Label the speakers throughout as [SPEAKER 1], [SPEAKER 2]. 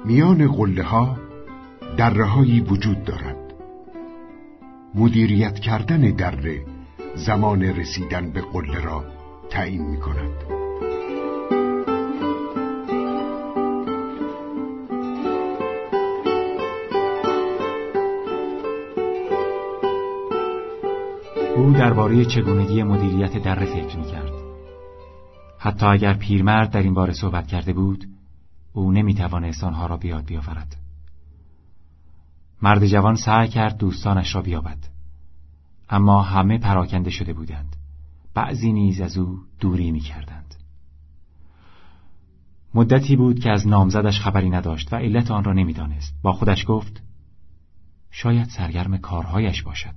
[SPEAKER 1] میان قله ها دره‌هایی وجود دارد. مدیریت کردن دره زمان رسیدن به قله را تعیین می کند.
[SPEAKER 2] او درباره چگونگی مدیریت دره فکر می کرد. حتی اگر پیرمرد در این باره صحبت کرده بود، او نمی توانست آنها را بیاد بیاورد. مرد جوان سعی کرد دوستانش را بیابد، اما همه پراکنده شده بودند. بعضی نیز از او دوری می کردند. مدتی بود که از نامزدش خبری نداشت و علت آن را نمی دانست. با خودش گفت شاید سرگرم کارهایش باشد.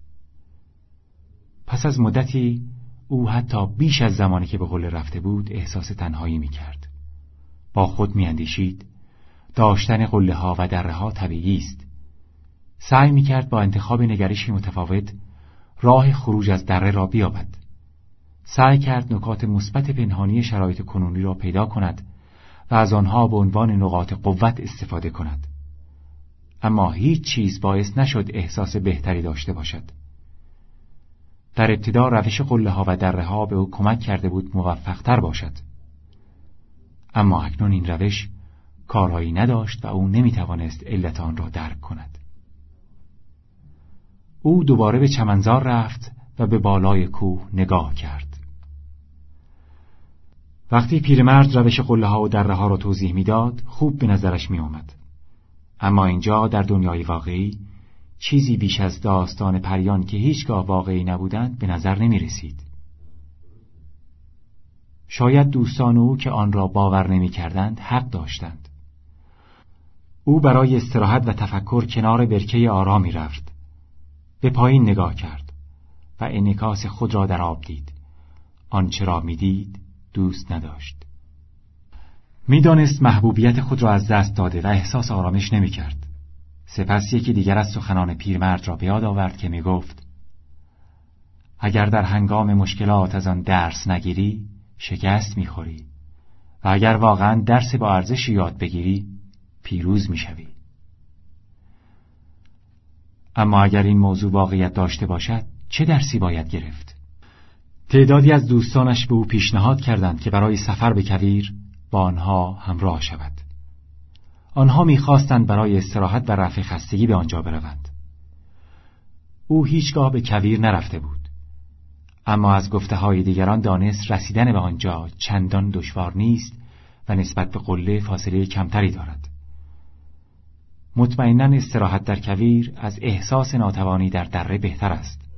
[SPEAKER 2] پس از مدتی او حتی بیش از زمانی که به قله رفته بود احساس تنهایی می کرد. با خود می اندیشید داشتن قله ها و دره ها طبیعی است. سعی می کرد با انتخاب نگرشی متفاوت راه خروج از دره را بیابد. سعی کرد نکات مثبت پنهانی شرایط کنونی را پیدا کند و از آنها به عنوان نقاط قوت استفاده کند. اما هیچ چیز باعث نشد احساس بهتری داشته باشد. در ابتدا روش قله ها و دره ها به او کمک کرده بود موفق تر باشد. اما اکنون این روش کارهایی نداشت و او نمی توانست علت آن را درک کند. او دوباره به چمنزار رفت و به بالای کوه نگاه کرد. وقتی پیرمرد روش قله ها و دره ها را توضیح میداد، خوب به نظرش می آمد. اما اینجا در دنیای واقعی چیزی بیش از داستان پریان که هیچگاه واقعی نبودند به نظر نمی رسید. شاید دوستان او که آن را باور نمی کردند حق داشتند. او برای استراحت و تفکر کنار برکه آرامی رفت. به پایین نگاه کرد و انعکاس خود را در آب دید. آنچه را می دید دوست نداشت. می دانست محبوبیت خود را از دست داده و احساس آرامش نمی کرد. سپس یکی دیگر از سخنان پیرمرد را به یاد آورد که می گفت اگر در هنگام مشکلات از آن درس نگیری شکست می خوری و اگر واقعا درس با ارزشی یاد بگیری پیروز می شوی. اما اگر این موضوع واقعیت داشته باشد چه درسی باید گرفت؟ تعدادی از دوستانش به او پیشنهاد کردند که برای سفر به کویر با آنها همراه شود. آنها می‌خواستند برای استراحت و رفع خستگی به آنجا بروند. او هیچگاه به کویر نرفته بود، اما از گفته‌های دیگران دانست رسیدن به آنجا چندان دشوار نیست و نسبت به قله فاصله کمتری دارد. مطمئناً استراحت در کویر از احساس ناتوانی در دره بهتر است.